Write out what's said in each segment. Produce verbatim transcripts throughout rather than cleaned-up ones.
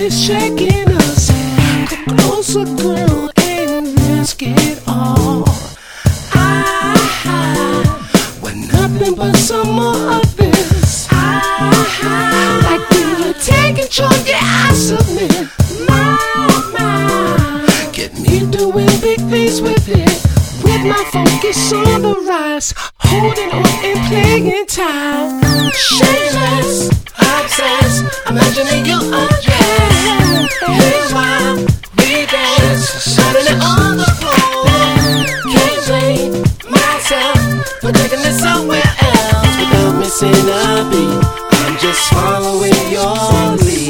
is shaking us. Come closer, girl, and risk it all. I, we're nothing but some more of this. I, like we were taking charge, yeah, I submit. My, my, get me doing big things with it. With my focus on the rise, holding on and playing time. Shameless, obsessed, imagining you undressed. Here's why we dance, starting it on the floor. Can't blame myself for taking it somewhere else without missing a beat. I'm just following your lead.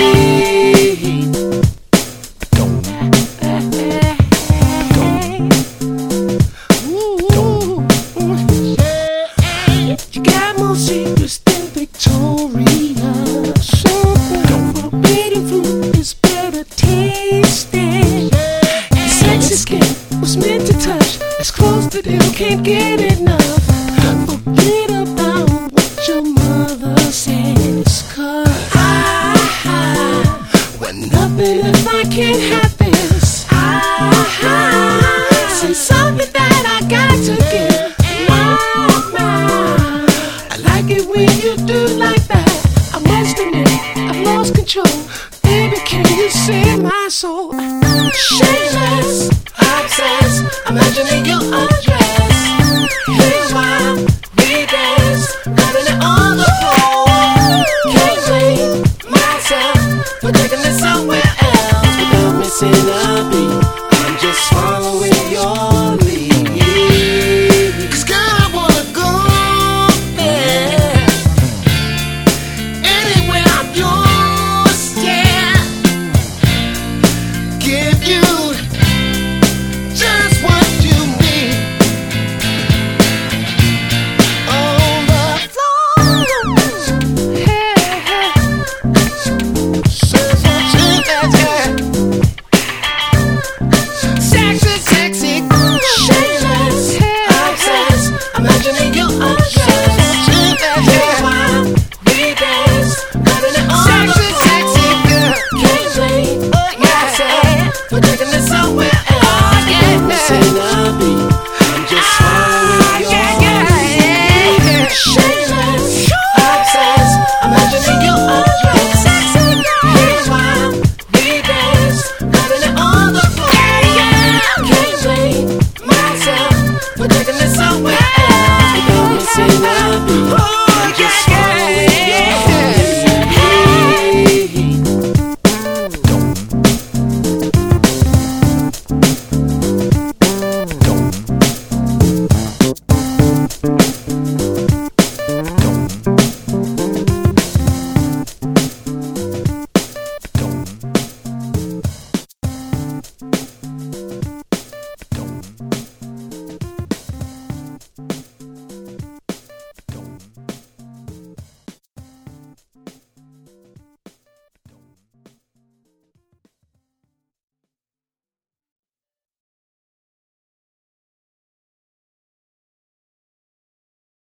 You got more secrets than Victoria. Forbidden fruit is better tasting. Your sexy skin was meant to touch. It's close to deal, can't get enough.